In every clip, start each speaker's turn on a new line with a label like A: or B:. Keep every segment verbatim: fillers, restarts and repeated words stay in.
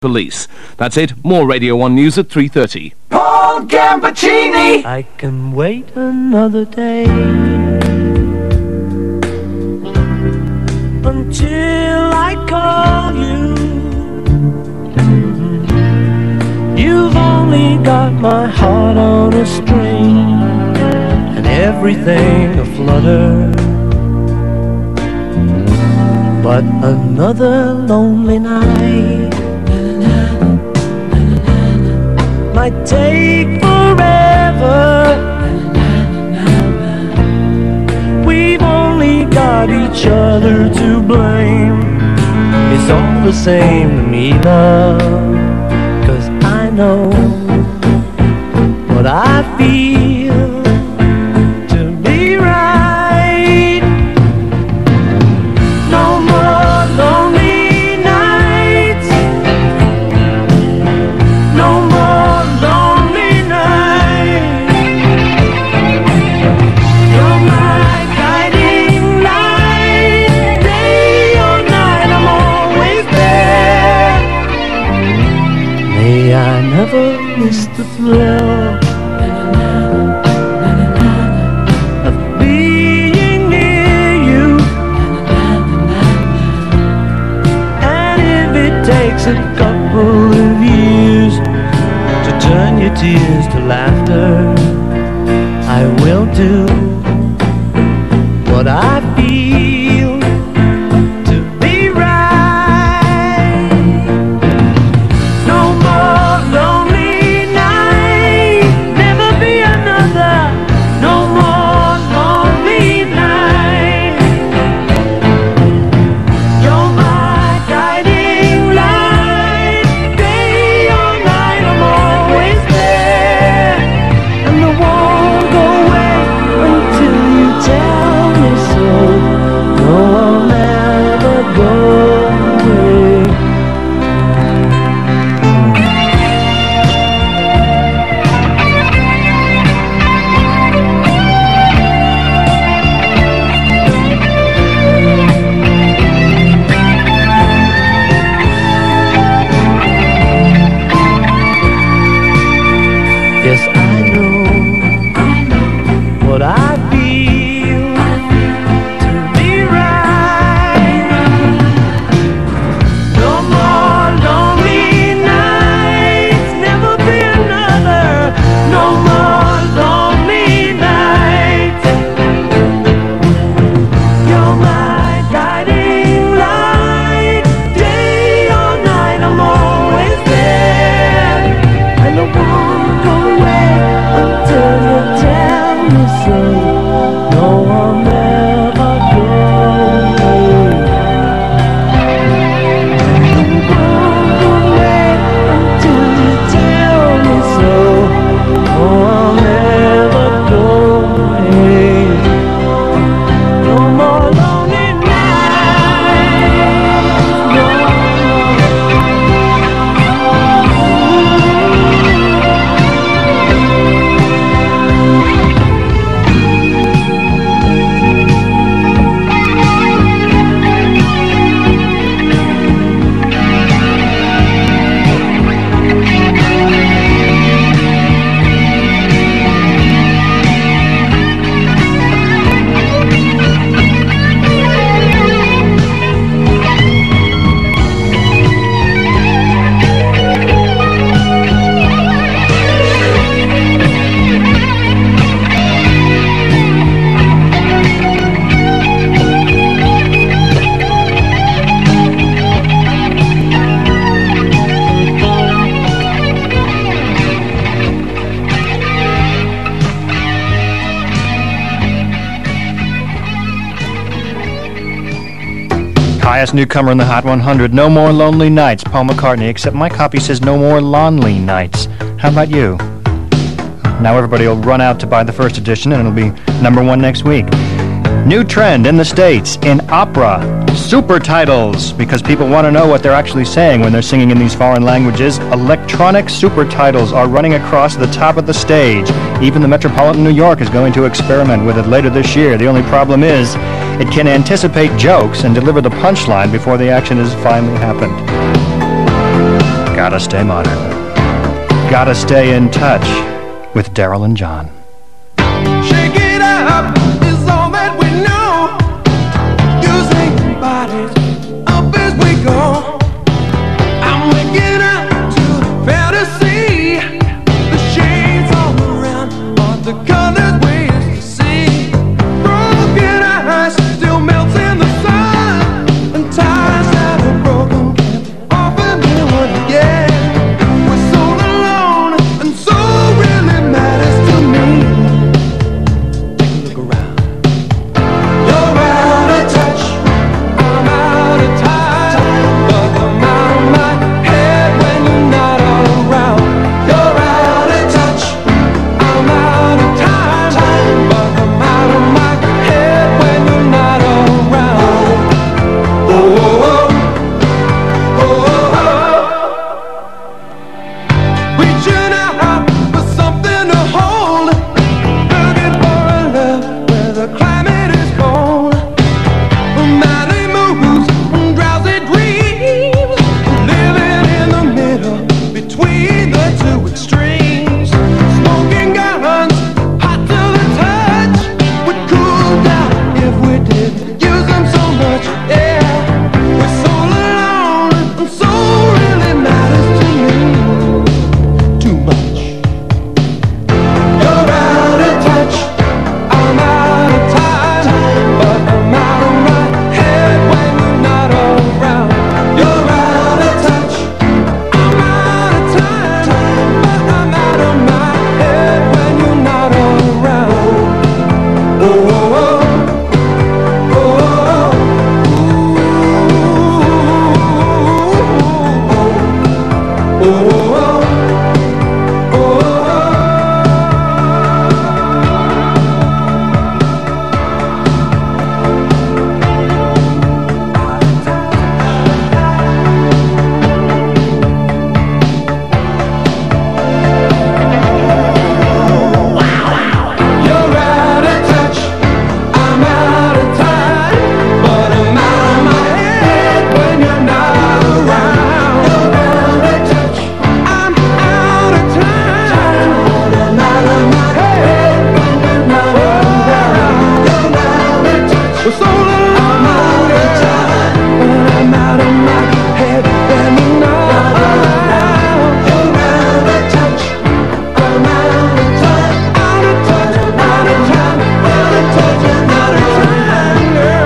A: police. That's it. More Radio one News at three thirty.
B: Paul Gambaccini!
C: I can wait another day until I call you. You've only got my heart on a string and everything aflutter. But another lonely night might take forever. We've only got each other to blame. It's all the same to me, love, 'cause I know what I feel to be right. No more lonely nights, no more lonely nights. You're my guiding light, day or night, I'm always there. May I never miss the thrill of being near you. And if it takes a couple of years to turn your tears to laughter, I will do what I feel to be right. No more lonely night, never be another. No more lonely night. You're my guiding light, day or night, I'm always there. And I won't go away until you tell me so. No, I'll never go away. Yes, I know what I feel to be right. No more lonely nights, never be another. No more lonely nights. You're my guiding light, day or night, I'm always there. And I won't go away until you tell me so. No, I'll never go away. I won't go away until you tell me so. No, I'll never go away. No more lonely nights. No.
D: Highest newcomer in the Hot one hundred, No More Lonely Nights, Paul McCartney, except my copy says No More Lonely Nights. How about you? Now everybody will run out to buy the first edition and it'll be number one next week. New trend in the States, in opera, super titles, because people want to know what they're actually saying when they're singing in these foreign languages. Electronic super titles are running across the top of the stage. Even the Metropolitan New York is going to experiment with it later this year. The only problem is, it can anticipate jokes and deliver the punchline before the action has finally happened. Gotta Stay Modern. Gotta Stay in Touch with Daryl and John.
E: Shake it up is all that we know. Using bodies up as we go. I'm waking up to fantasy. The shades all around are the colors we used to see. Broken eyes still melts in the sun, and ties that are broken can't offer me one again. We're so alone, and so really matters to me. Take a look around. You're out of touch, I'm out of time, but I'm out of my head when you're not around. You're out of touch, I'm out of time, but I'm out of my head when you're not around. Oh, oh, oh, oh, oh, oh. Reaching out for something to hold, looking for a love where the climate is cold. Madly moves and drowsy dreams, living in the middle between the two extremes. Smoking guns, hot to the touch, would cool down if we didn't use them so much. Yeah, we're so alone, and so really matters to me. Too much. You're out of touch, I'm out of time, but I'm out of my head when you're not around. You're out of touch, I'm out of time, but I'm out of my head when you're not around. Oh, oh, oh, oh, oh, oh, oh, oh, oh. You're out of touch, I'm out of time, but I'm out of my head when you're not around. You're out of touch, I'm out of time, but I'm out of my head when you're not around. You're out of touch, we're so alone. I'm out of time, but I'm out of my head when you're not around. You're out of touch, I'm out of time, out of touch, out of time, out of touch, out of time, girl.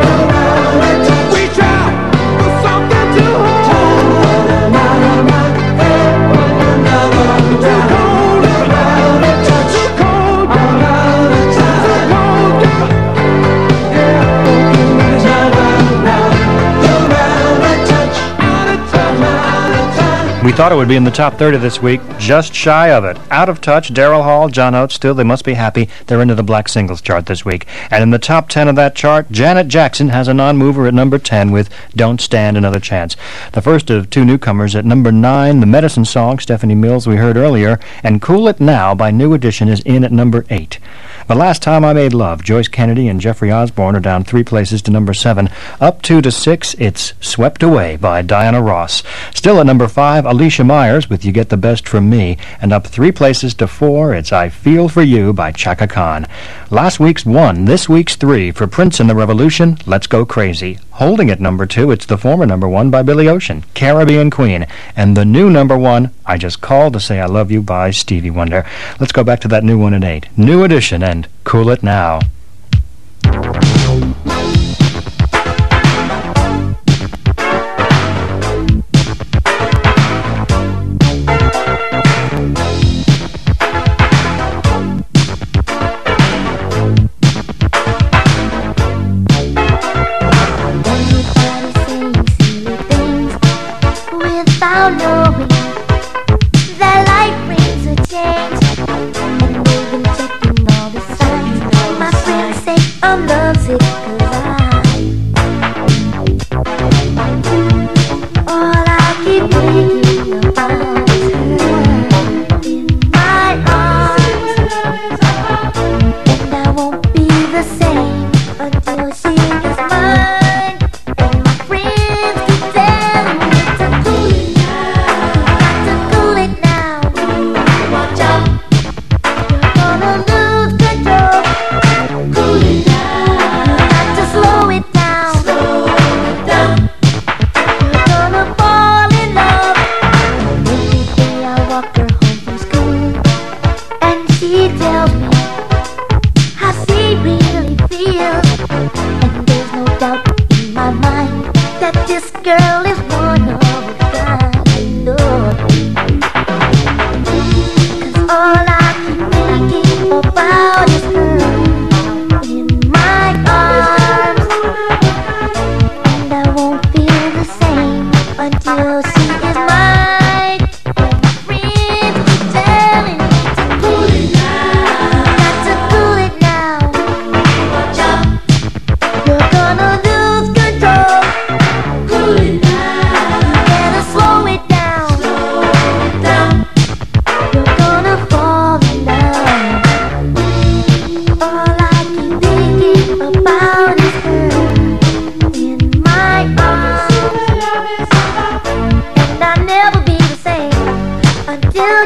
E: Reach out for something to hold, but I'm out of my head when you're not around. Too cold, you're out of touch, too cold, I'm out of time, too cold, girl. Yeah, broken eyes, not around now. You're out of touch, out of touch, out of time.
D: We thought it would be in the top thirty this week, just shy of it. Out of Touch, Daryl Hall, John Oates, still they must be happy. They're into the Black Singles chart this week. And in the top ten of that chart, Janet Jackson has a non-mover at number ten with Don't Stand Another Chance. The first of two newcomers at number nine, the Medicine Song, Stephanie Mills, we heard earlier, and Cool It Now by New Edition is in at number eight. The Last Time I Made Love, Joyce Kennedy and Jeffrey Osborne are down three places to number seven. Up two to six, it's Swept Away by Diana Ross. Still at number five, Alicia Myers with You Get the Best From Me. And up three places to four, it's I Feel For You by Chaka Khan. Last week's one, this week's three. For Prince and the Revolution, Let's Go Crazy. Holding at number two, it's the former number one by Billy Ocean, Caribbean Queen. And the new number one, I Just Called to Say I Love You by Stevie Wonder. Let's go back to that new one at eight. New Edition and Cool It Now.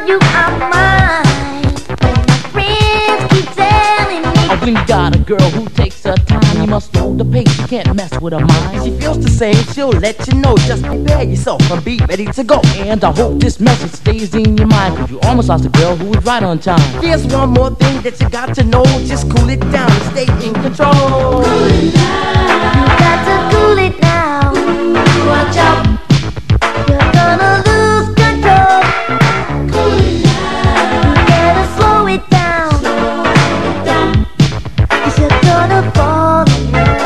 F: you I'm mine. My friends keep telling me
G: Oh, we got a girl who takes her time. You must hold the pace, you can't mess with her mind.
H: She feels the same, she'll let you know. Just prepare yourself and be ready to go.
G: And I hope this message stays in your mind, cause you almost lost a girl who was right on time.
H: There's one more thing that you got to know. Just cool it down and stay in control.
F: cool it down. You got to cool it now. Watch out, you're gonna lose control. Cool it down. You gotta slow it down. Slow it down. 'Cause you're gonna fall in love.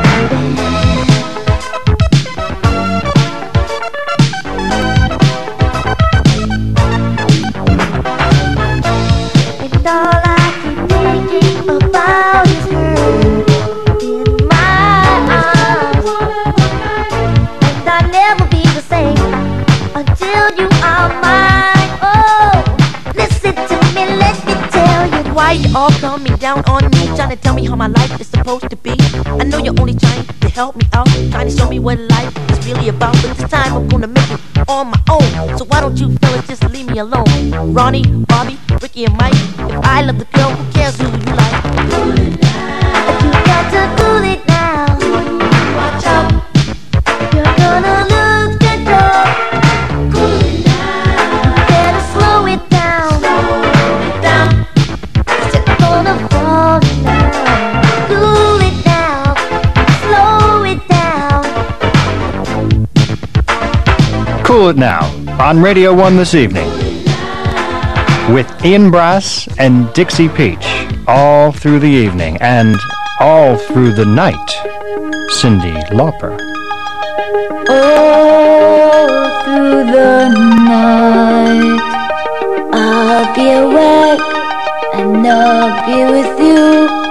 F: And all I keep thinking about is her in my arms. And I'll never be the same until you are mine. Oh, listen to me, let me tell you.
H: Why you all coming down on me, trying to tell me how my life is supposed to be? I know you're only trying to help me out, trying to show me what life is really about. But this time I'm gonna make it on my own. So why don't you fellas just leave me alone? Ronnie, Bobby, Ricky and Mike. If I love the girl, who cares who you like?
F: Cool it down. You got to cool it now. Watch out, you're gonna lose control. Cool it down. Better slow it down. Slow it down. 'Cause you're gonna fall in love. Cool it down. Slow it down.
D: Cool It Now on Radio one this evening with Ian Brass and Dixie Peach all through the evening and all through the night. Cyndi Lauper.
F: All through the night I'll be awake and I'll be with you.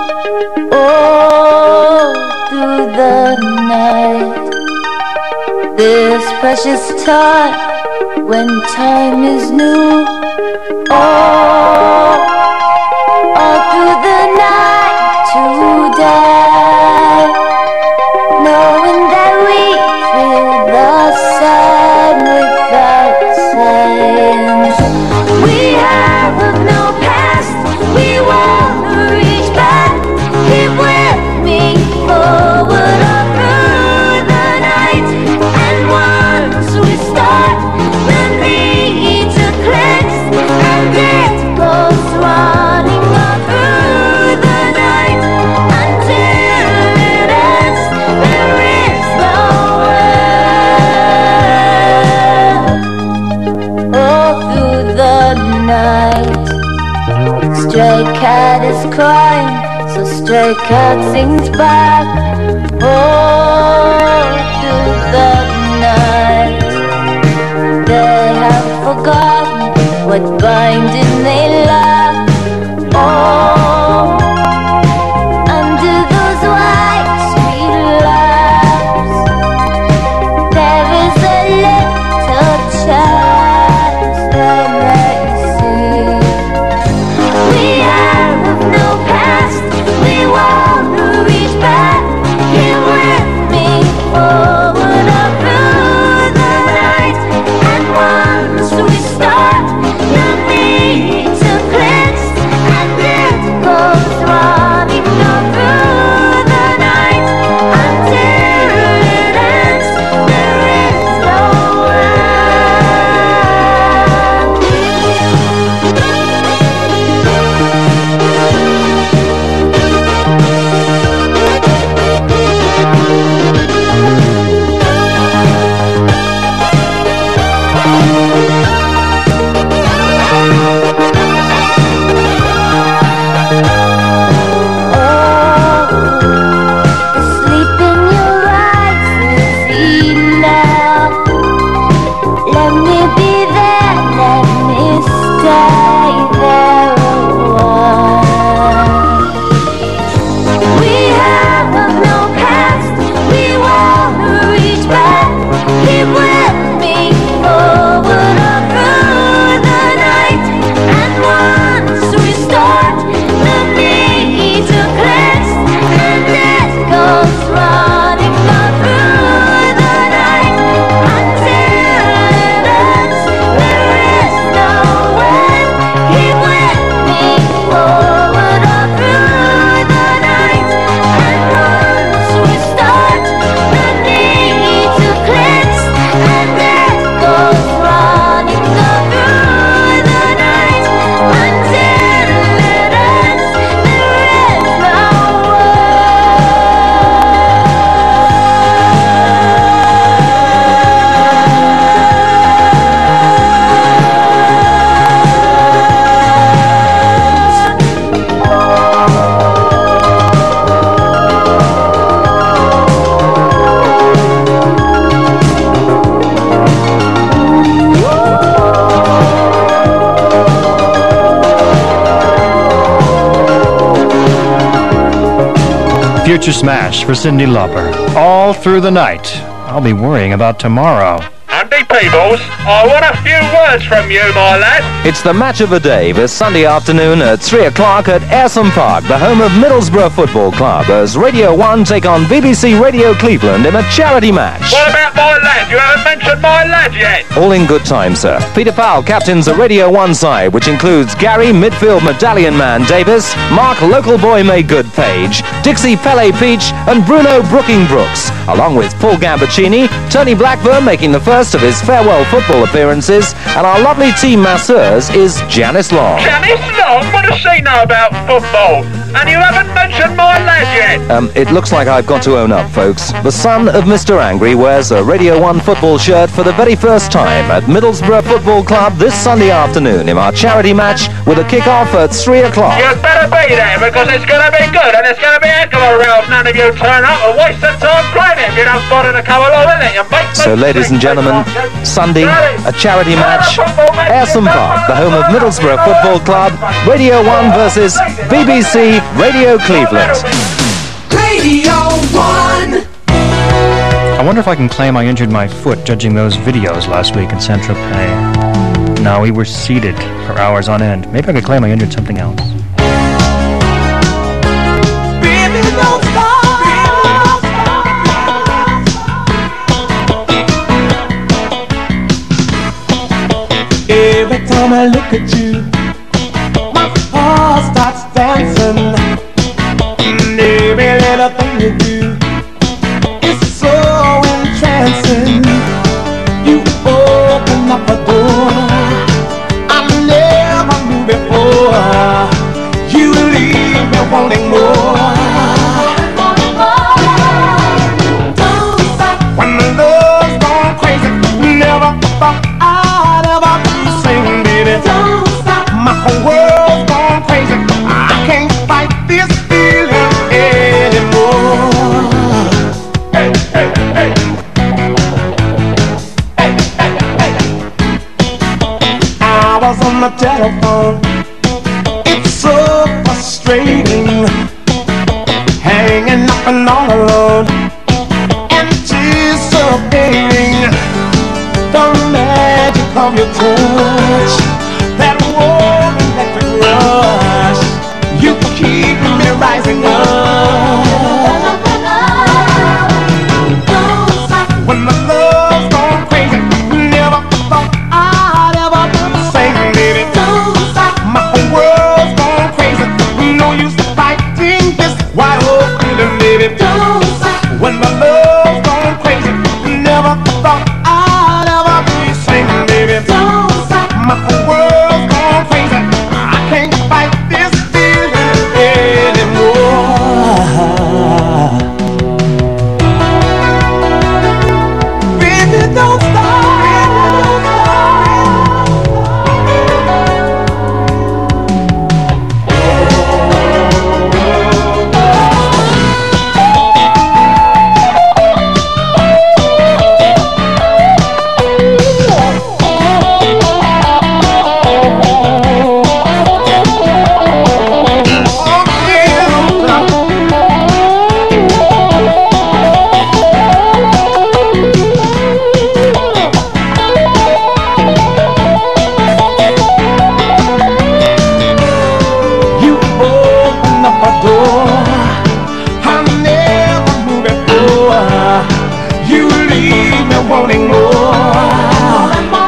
F: All through the night, this precious time when time is new. All, all through the night to die, knowing that we feel the sun without saying. We have no past, we won't reach back. Keep with me forward all through the night. And once we start, the need to cleanse, and it goes running all through the night until it ends. There is no end. All through the night, stray cat is crying, so stray cat sings back. All through the night, they have forgotten what binding they love. Oh, under those white street lamps, there is a little child that they see. We have no past, we won't reach back. Here with me forward all through the night. And once we start, the need
D: Future Smash for Cyndi Lauper. All through the night. I'll be worrying about tomorrow.
I: Andy Peebles, I want a few words from you, my lad.
A: It's the match of the day this Sunday afternoon at three o'clock at Ayresome Park, the home of Middlesbrough Football Club, as Radio one take on B B C Radio Cleveland in a charity match.
I: What about my lad? You haven't mentioned my lad yet.
A: All in good time, sir. Peter Powell captains the Radio one side, which includes Gary, midfield medallion man Davis, Mark, local boy Maygood Page, Dixie Pele Peach, and Bruno Brooking Brooks, along with Paul Gambaccini, Tony Blackburn making the first of his farewell football appearances, and our lovely team masseurs is Janice Long.
I: Janice Long? What does she know about football? And you haven't mentioned my lad yet.
A: Um, it looks like I've got to own up, folks. The son of Mister Angry wears a Radio one football shirt for the very first time at Middlesbrough Football Club this Sunday afternoon in our charity match with a kick-off at three o'clock.
I: You better be there because it's going to be good and it's going to be a heck of a row if none of you turn up and waste the time playing it if you don't bother to come along with it. You make
A: So, ladies and gentlemen, Sunday, a charity match, Ayresome Park, the home of Middlesbrough Football Club, Radio one versus B B C Radio Cleveland.
B: Radio one.
D: I wonder if I can claim I injured my foot judging those videos last week in Saint-Tropez. No, we were seated for hours on end. Maybe I could claim I injured something else.
B: Baby, don't stop. Every time I look at you, my heart starts dancing. And every little thing you do is so entrancing. You open up a door I never knew before. You leave me wanting more. When the love's gone crazy, never thought I'd ever be singing, baby. My whole world's gone crazy. I can't fight this feeling anymore. Hey, hey, hey. Hey, hey, hey. I was on the telephone. It's so frustrating, hanging up and all alone, anticipating the magic of your touch, that warm electric rush. You keep me rising up. When my love's gone crazy, never thought I'd ever be the same, baby. My whole world's gone crazy. No use fighting this wild old feeling, baby. When my love's gone crazy, never thought I'd ever be the same, baby. My whole world's gone crazy. I can't fight this feeling anymore. Baby, don't stop. You open up a door I never knew before. You leave me wanting more.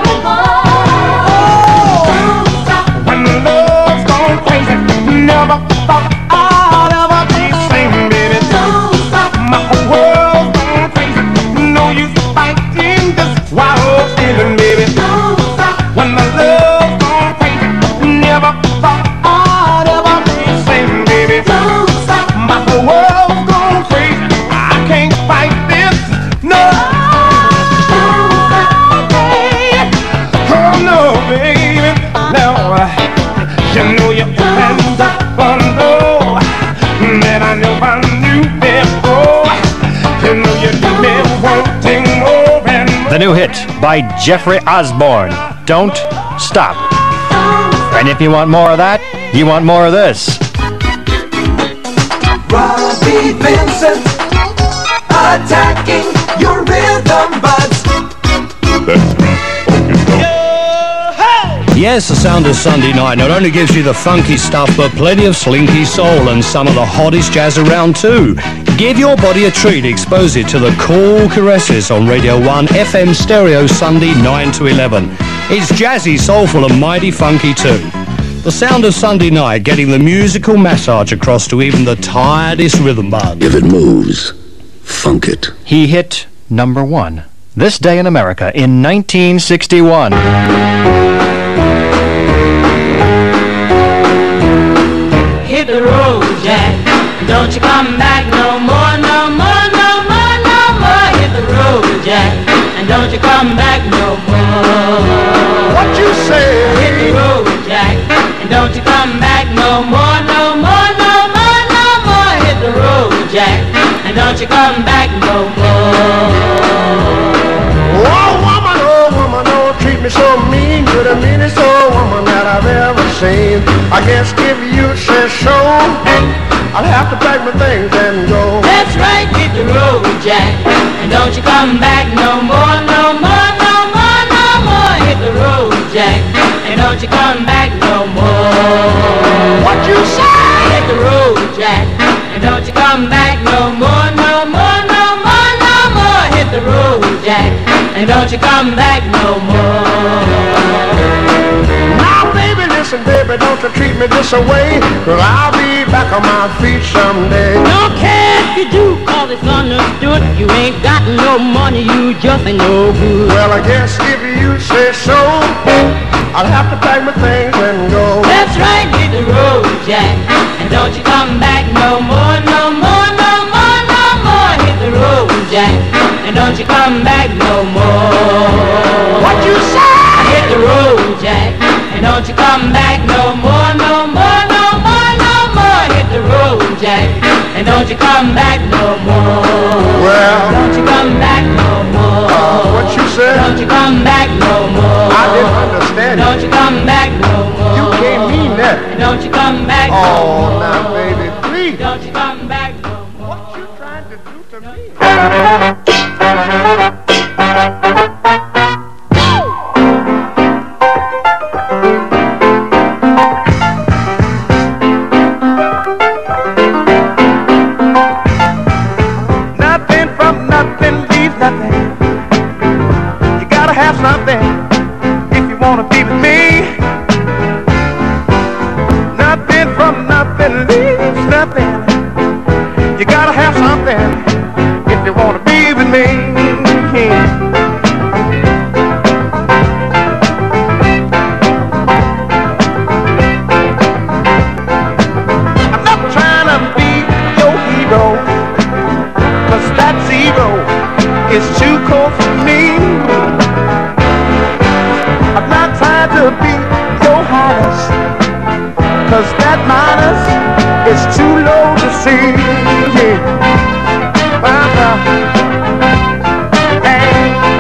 B: When love's gone crazy, never thought I'd ever be the same, baby. My whole world's gone crazy. No use fighting this wild feeling, baby. When my love's gone crazy, never thought I'd ever be the same, baby. My whole world's gone crazy. I can't fight this, no. Oh no, baby, no. You know you opened up a door that I never knew before. You know you do me wanting more and more.
D: The new hit by Jeffrey Osborne, Don't Stop. And if you want more of that, you want more of this.
B: Brother.
E: Pete Vincent, attacking your rhythm buds.
J: Yes, the sound of Sunday night not only gives you the funky stuff, but plenty of slinky soul and some of the hottest jazz around too. Give your body a treat, expose it to the cool caresses on Radio one F M Stereo Sunday nine to eleven. It's jazzy, soulful and mighty funky too. The sound of Sunday night getting the musical massage across to even the tiredest rhythm bud.
K: If it moves, funk it.
D: He hit number one. This Day in America in nineteen sixty-one.
L: Hit the road, Jack. Don't you come back no more, no more, no more, no more. Hit the road, Jack. And don't you come back no more.
B: What you say?
L: Hit the road, Jack. And don't you come back no more, no more, no more, no more. Hit the road, Jack. And don't you come back no more.
B: Oh, woman, oh, woman, don't treat me so mean. You're the meanest old woman that I've ever seen. I guess if you say so, I'll have to pack my things and go.
L: That's right, hit the road, Jack. And don't you come back no more, no more, no more, no more. Hit the road, Jack. And don't you come back no more.
B: What you say?
L: Hit the road, Jack. And don't you come back no more, no more, no more, no more. Hit the road, Jack. And don't you come back no more.
B: Now, baby, listen, baby, don't you treat me this away, 'cause I'll be back on my feet someday.
L: Don't care if you do, 'cause it's understood. You ain't got no money, you just ain't no good.
B: Well, I guess if you say so, I'll have to pack my things and go.
L: That's right, hit the road, Jack. And don't you come back no more, no more, no more, no more. Hit the road, Jack. And don't you come back no more.
B: What you say?
L: Hit the road, Jack. And don't you come back no more, no more, no more, no more. Hit the road, Jack. And don't you come back no more.
B: Well,
L: don't you come back no more.
B: Uh, what you said?
L: Don't you come back no more.
B: I didn't understand.
L: Don't you come back no more.
B: You can't mean that.
L: And don't you come back
B: oh,
L: no more.
B: Oh, now, baby, please.
L: Don't you come back no more.
B: What you trying to do to me?
E: Nothing from nothing leaves nothing. You gotta have something if you wanna be with me. Nothing from nothing leaves nothing. You gotta have something if you wanna be with me. I'm not trying to be your hero, 'cause that zero is too cold for me. I'm not trying to be your highness, 'cause that minus is too low to see. Yeah. Well, uh, hey.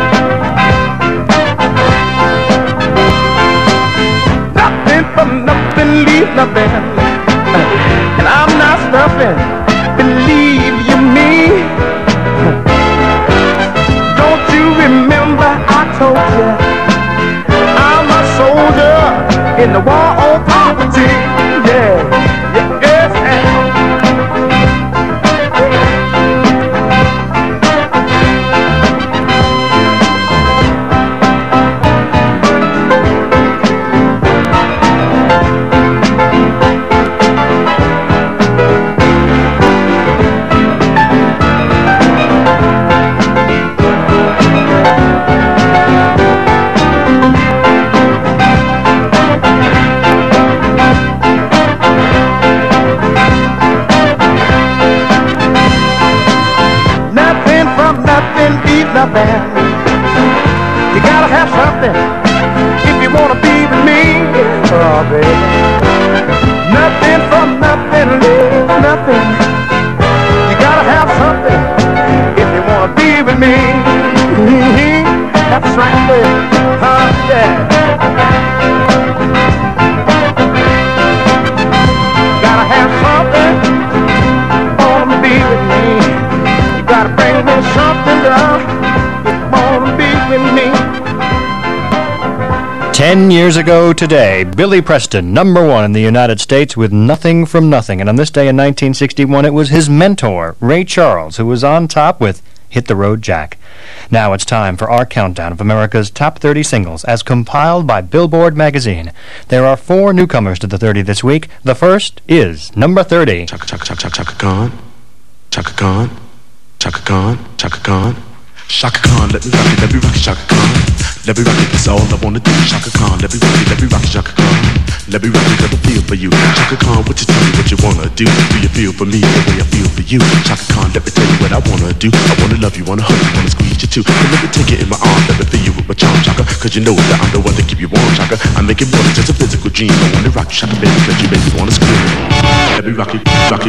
E: Nothing from nothing leaves nothing, and I'm not stuffing, believe you me. Don't you remember I told you I'm a soldier in the war on poverty? Yeah, yeah, yes, and nothing. You gotta have something if you wanna be with me. Oh, baby. Nothing from nothing leaves nothing. You gotta have something if you wanna be with me. Mm-hmm. That's right, baby. Huh, yeah. Gotta have something, wanna be
D: Ten years ago today, Billy Preston, number one in the United States with Nothing from Nothing. And on this day in nineteen sixty-one, it was his mentor, Ray Charles, who was on top with Hit the Road Jack. Now it's time for our countdown of America's top thirty singles as compiled by Billboard magazine. There are four newcomers to the thirty this week. The first is number thirty.
M: Chaka Chaka Chaka Chaka Khan, Chaka Khan, Chaka Khan, Chaka Khan, Chaka Khan. Let me rock it, let me rock it, Chaka Khan. Let me rock it, that's all I wanna do. Chaka Khan, let me rock it, let me rock it, Chaka Khan. Let me rock it, cause I feel for you. Chaka Khan, what you tell me what you wanna do? Do you feel for me the way I feel for you? Chaka Khan, let me tell you what I wanna do. I wanna love you, wanna hug you, wanna squeeze you too. So let me take it in my arms, let me feel you with my charm, Chaka. Cause you know that I'm the one to keep you warm, Chaka. I make it more than just a physical dream. I wanna rock you, Chaka, baby, cause you make me wanna scream. Let me rock it, rock it.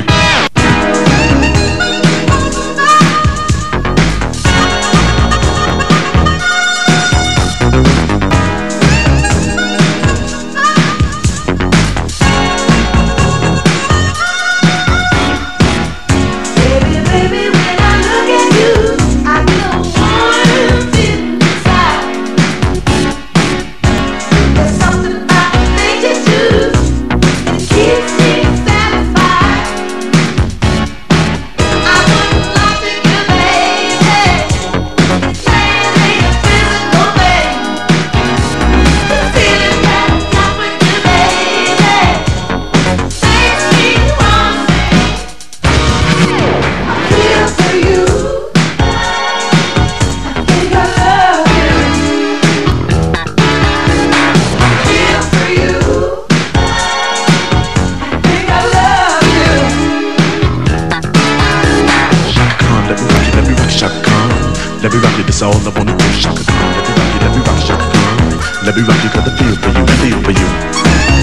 M: Let me rock it, that's all I wanna do. Chaka Khan, let me rock it, let me rock it, Chaka Khan. Let me rock it, cause I feel for you, I feel for you.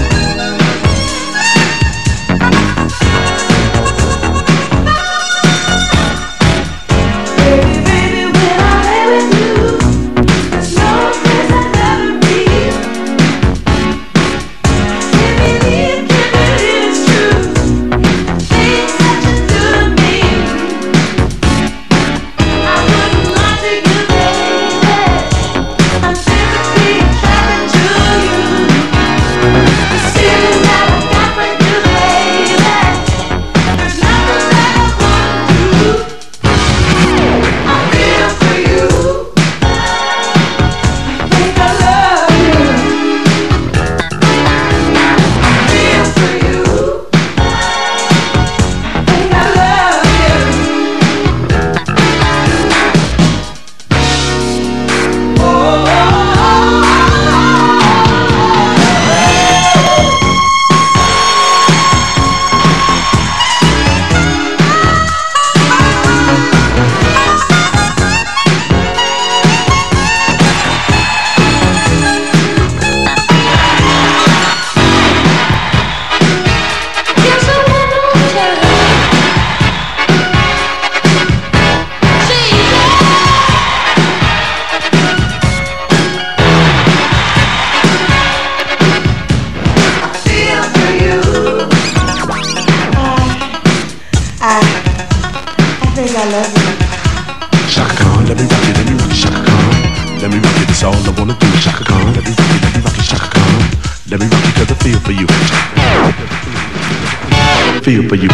M: Feel for you.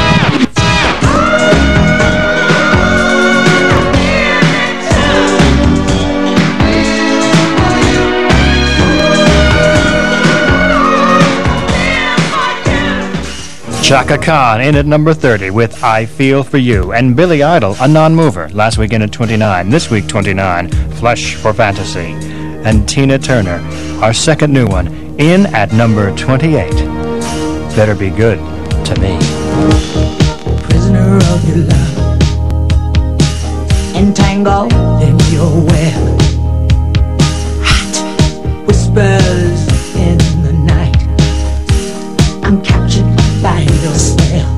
D: Chaka Khan in at number thirty with I Feel For You. And Billy Idol, a non-mover, last week in at twenty-nine. This week, twenty-nine, Flesh for Fantasy. And Tina Turner, our second new one, in at number twenty-eight. Better Be Good to Me.
N: Prisoner of your love, entangled in your web. Hot whispers in the night. I'm captured by your spell.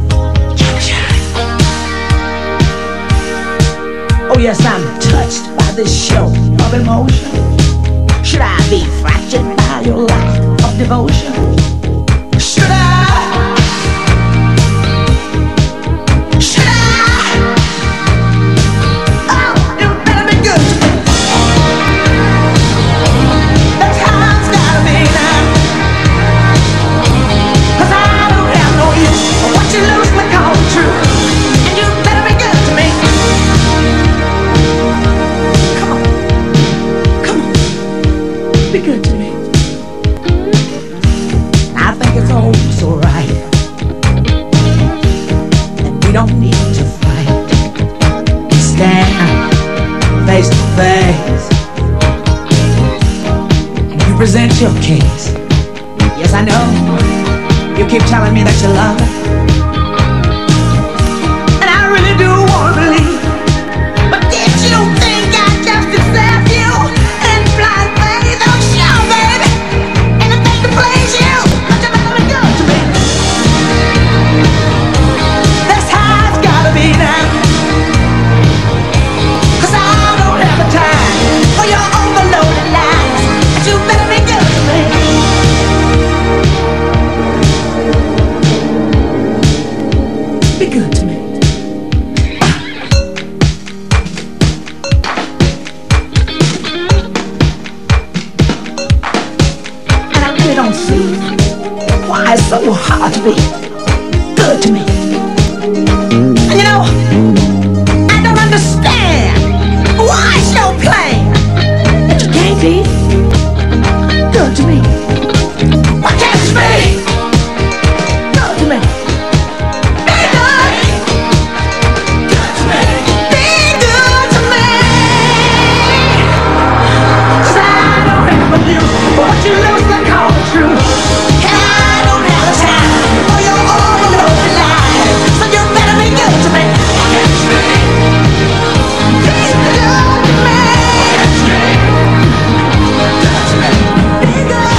N: Oh yes, I'm touched by this show of emotion. Should I be fractured by your lack of devotion? Should I? Should I? Oh, you better be good to me. The time's gotta be I know you keep telling me that you love her, and I really do want to believe. But did you think I'd just accept you and blind faith? Oh, sure, baby. Anything to please you, but you better be good to me. That's how it's gotta be now. 'Cause I don't have the time for your overloaded lies. But you better be good to me. Be good to me. And I really don't see why it's so hard to be good to me. And you know, I don't understand why it's so plain that you can't be good to me. Why can't you be good to me? Be good. Good to me. Be good to me. 'Cause I don't have with you what you lose to call the truth. And I don't have the time for your overloaded lies. So you better be good to me. Be good to me. Be good to me. Be good.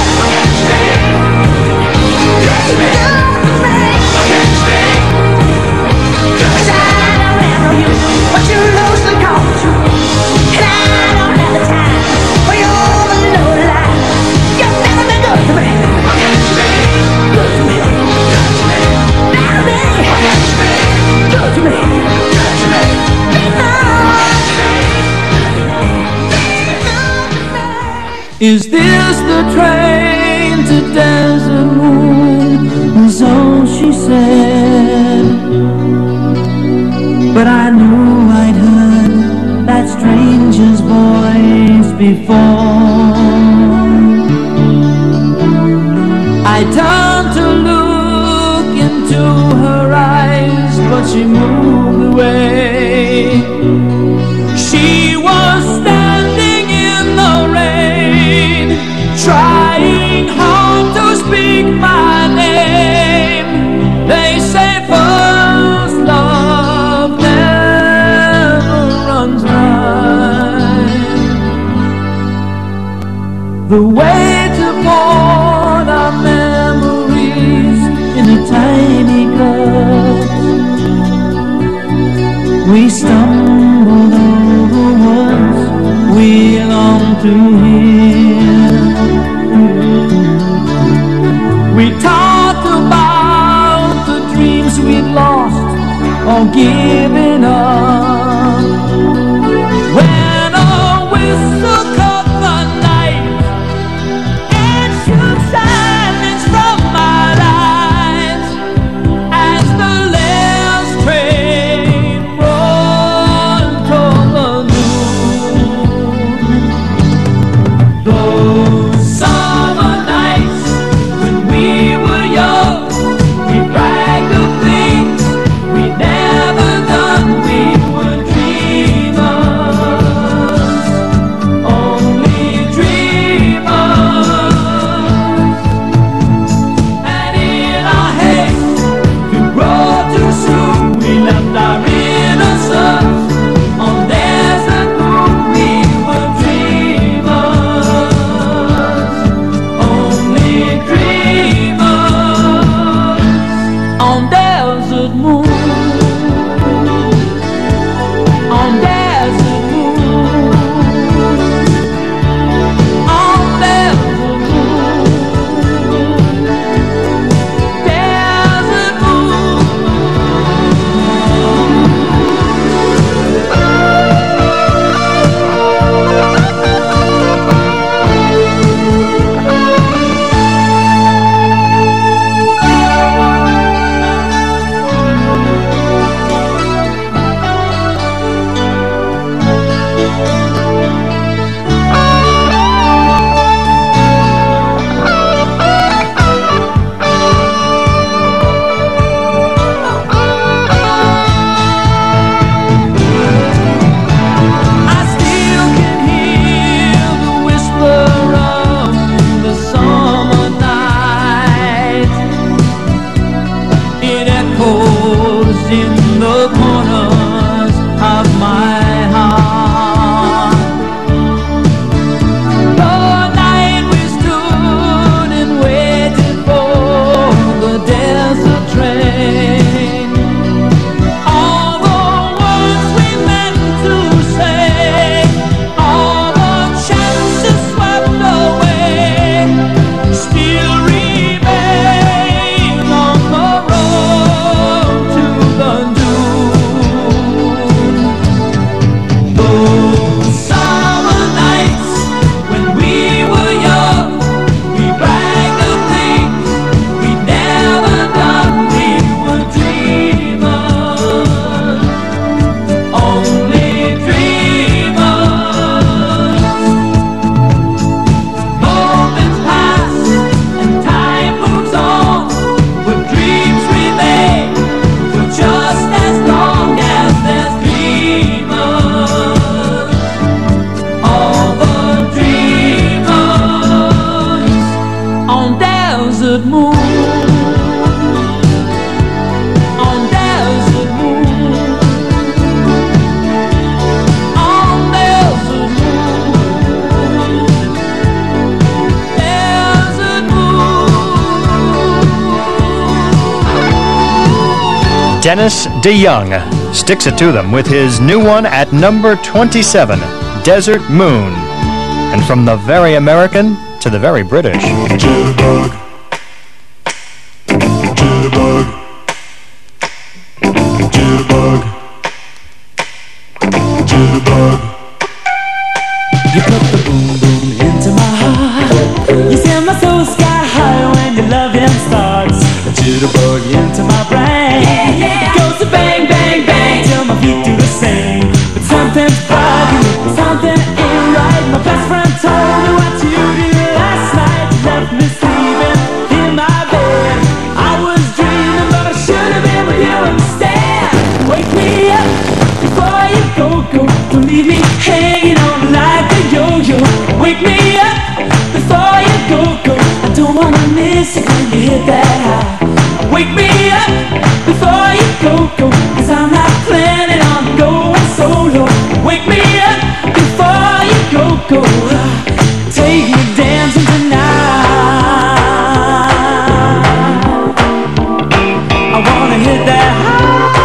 C: Is this the train to Desert Moon? Was all she said. But I knew I'd heard that stranger's voice before. I turned to look into her eyes, but she moved away. She was standing in the rain, trying hard to speak my name. They say first love never runs dry. The way to pour our memories in a tiny cup. We stumbled over words we long to hear. We talked about the dreams we'd lost or given up. When a whistle cut the night and shook silence from my life as the last train rolled toward the noon. Those summer nights when we were young, we bragged of things we never done. We in the corners of my heart. All night we stood and waited for the desert train. All the words we meant to say, all the chances swept away, still remain on the road to the dune. Those summer nights when we were young, we bragged of things we'd never done. We were dreamers, only dreamers. Moments pass and time moves on, but dreams remain for just as long as there's dreamers. All the dreamers on desert moon, on desert moon, on desert moon, desert moon.
D: Dennis DeYoung sticks it to them with his new one at number twenty-seven, Desert Moon. And from the very American to the very British.
M: Jitterbug. Jitterbug. Jitterbug. Jitterbug.
C: You put the boom boom into my heart. You send my soul sky high when your loving starts. A jitterbug into my brain. Yeah, yeah. It goes to bang, bang, bang till my feet do the same. But something's bugging me, something ain't right. My best friend told me what you did last night. You left me sleeping in my bed. I was dreaming, but I should have been with you instead. Wake me up before you go, go. Don't leave me hanging on like a yo-yo. Wake me up before you go, go. I don't wanna miss it when you hit that high. Wake me up before you go, go. Cause I'm not planning on going solo. Wake me up before you go, go. Take me dancing tonight. I wanna hit that high.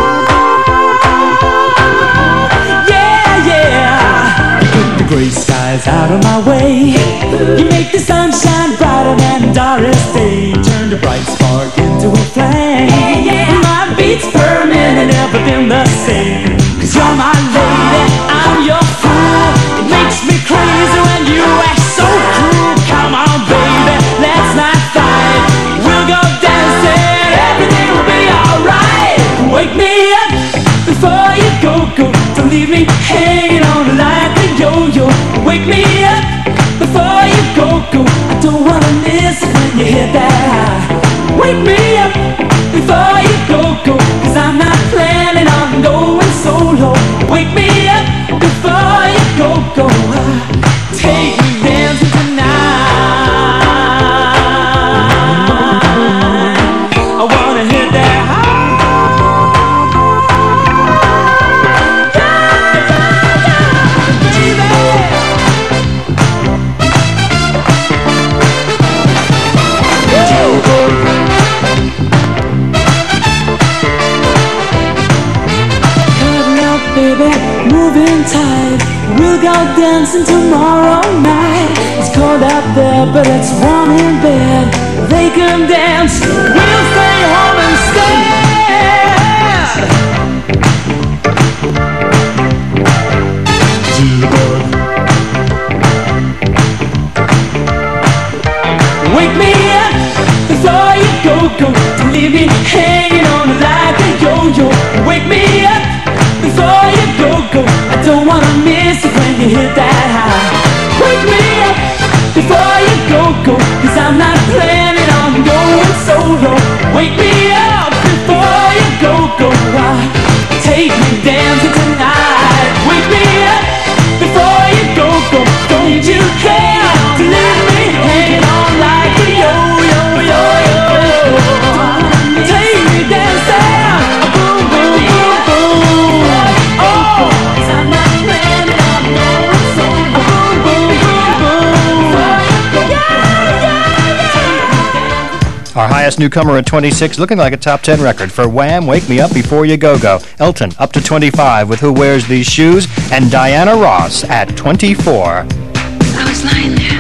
C: Yeah, yeah. Put the gray skies out of my way. You make the sunshine brighter than Doris Day. Turn the bright spark into a flame. My beats per minute never been the same. Cause you're my lady, I'm your fool. It makes me crazy when you act so cruel. Come on baby, let's not fight. We'll go dancing, everything will be alright. Wake me up before you go, go. Don't leave me hanging on like a yo-yo. Wake me up before you go, go. I don't wanna miss it when you hit that high. Wake me up before you go, go. Cause I'm not planning on going solo. Wake me up before you go, go. Take me dancing tonight. I wanna hit that high. Baby, moving tight. We'll go dancing tomorrow night. It's cold out there, but it's warm in bed. They can dance, we'll stay home instead. Wake me up before you go, go. Don't leave me hanging on like a yo-yo. Wake me up before you go, go. I don't wanna miss it when you hit that high. Wake me up before you go, go. Cause I'm not planning on going solo. Wake me up before you go, go. Take me dancing tonight. Wake me up before you go, go. Don't you care to leave me hanging on like a yo-yo, yo-yo. Take me dancing, boom,
D: Our highest newcomer at twenty-six, looking like a top ten record for Wham! Wake Me Up Before You Go Go. Elton up to twenty-five with Who Wears These Shoes, and Diana Ross at twenty-four.
O: I was lying there.